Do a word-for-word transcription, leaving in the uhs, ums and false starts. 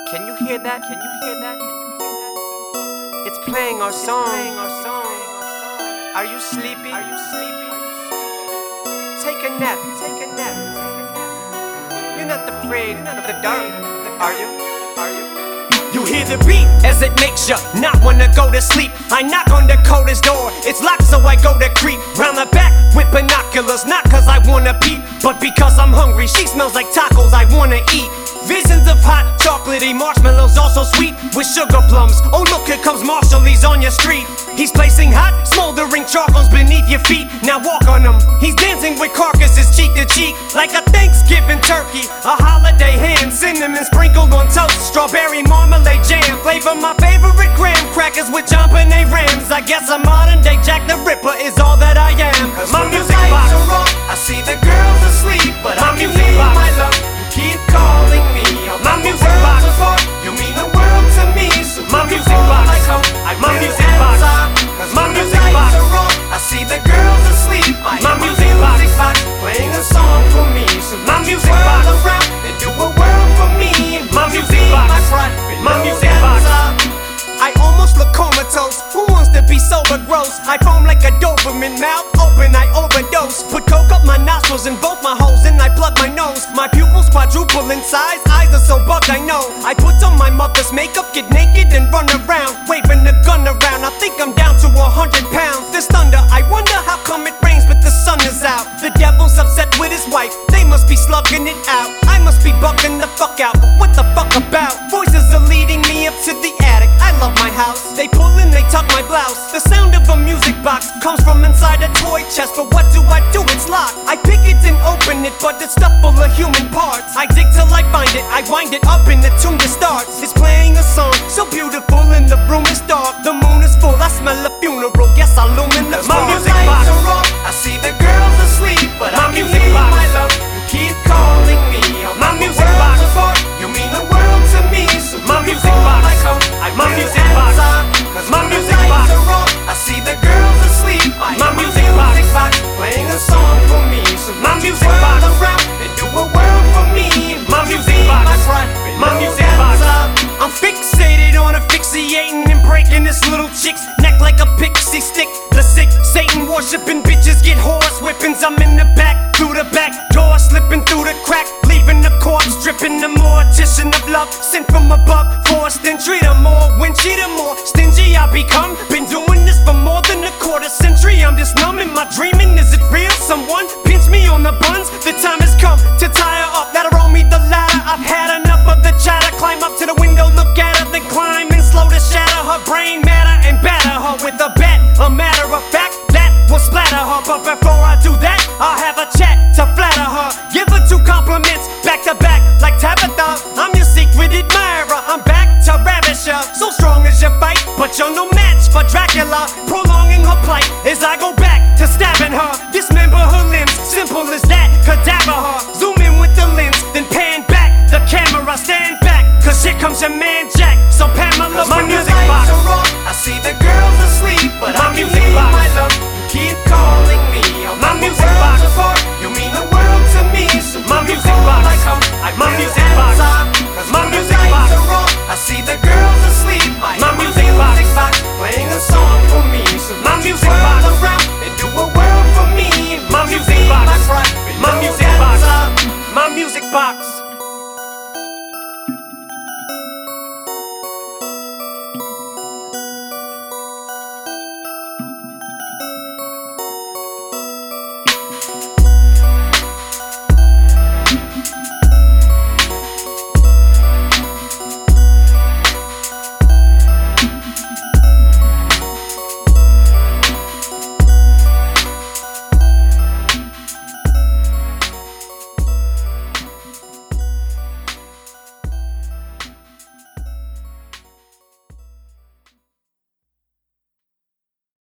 Can you hear that? Can you hear that? Can you hear that? It's playing our song. It's playing our song. Are you sleepy? Are you sleepy? Take a nap. Take a nap. You're not afraid of the dark, are you? Are you? You hear the beat as it makes you not wanna go to sleep. I knock on the coldest door, it's locked so I go to creep round the back with binoculars, not cause I wanna peep, but because I'm hungry. She smells like tacos I wanna eat. Visions of hot, chocolatey marshmallows, also sweet with sugar plums. Oh look, here comes Marshall, he's on your street. He's placing hot, smoldering charcoals beneath your feet. Now walk on them. He's dancing with carcasses cheek to cheek, like a Thanksgiving turkey, a holiday ham, cinnamon sprinkled on toast, strawberry marmalade jam. Flavor my favorite graham crackers with jampanay rams. I guess a modern day Jack the Ripper is all that I am. Cause my when music the box, lights are off, I see the girls asleep, but my I can music hear box, my love. You keep calling me. my Our music worlds box, apart. You mean the world to me. So my you music call box, like home. I my feel music box, inside. Cause my when the music lights box, are off, I see the girls asleep. I my hear music box, box playing a song for me. So my you music twirl box, around and do a world for me. And my you music be box, my pride, my below music that box. top. I almost look comatose. Who wants to be sober gross? I foam like a Doberman, mouth open, I overdose. Put coke up my nostrils in both my holes and I plug my nose. My pupils quadruple in size, eyes are so bugged I know. I put on my mother's makeup, get naked and run around, waving the gun around. I think I'm down to a hundred pounds. This thunder, I wonder how come it rains but the sun is out. The devil's upset with his wife, they must be slugging it out. I must be bugging the fuck out, but what the fuck about? Voices are leading me up to the attic. I love my house. They pull and they tuck my blouse. The sound of a music box comes from inside a toy chest, but what do I do? It's locked. I pick it and open it, but it's stuffed full of human parts. I dig till I find it, I wind it up and the tune just starts. It's playing a song so beautiful and the room is dark. The moon is full, I smell a funeral. Guess I'll illumine the My music box, I see the girls asleep, but my I can music hear box, my love. You keep calling me. my The music world's box, apart. You mean the world to me. So my you music call box, like home. I my feel music box, inside. Cause my when the music lights box, are off, I see the girls asleep. I my hear music my box, music box playing a song for me. So my you music twirl box, around and do a world for me. my You music be box, my pride, my below music that box. top. I'm fixated on asphyxiating and breaking this little chick's neck like a pixie stick. The sick Satan worshipping bitches get horse whippings. I'm in the back, through the back door, slipping through the crack, leaving the corpse dripping. The mortician of love sent from above, forced entry. The more winchy, the more stingy I become. Been doing this for more than a quarter century. I'm just numb. Am I dreaming? Is it real? Someone pinch me on the buns. The time has come to tie her up. Let her roll me the ladder. I've had enough of the chatter. Climb up to the window, look at her, then climb and slow to shatter her brain matter and batter her with a bat. A matter of fact, that will splatter her. But before I do that, I'll have a chat to flatter her. Give her two compliments back to back like Tabitha. I'm your secret admirer. I'm back to ravish her. So strong as your fight, but you're no match for Dracula. Prolonging her plight as I go back to stabbing her. Dismember her limbs, simple as that. Cadaver her. Zoom in with the lens, then pan back the camera. Stand back, cause here comes your man Jack. So Pamela, my music box, I see the girls asleep, but my I can music hear box, my love. You keep calling me. my The music world's box, apart. You mean the world to me. So my you music call box, like home. I my feel music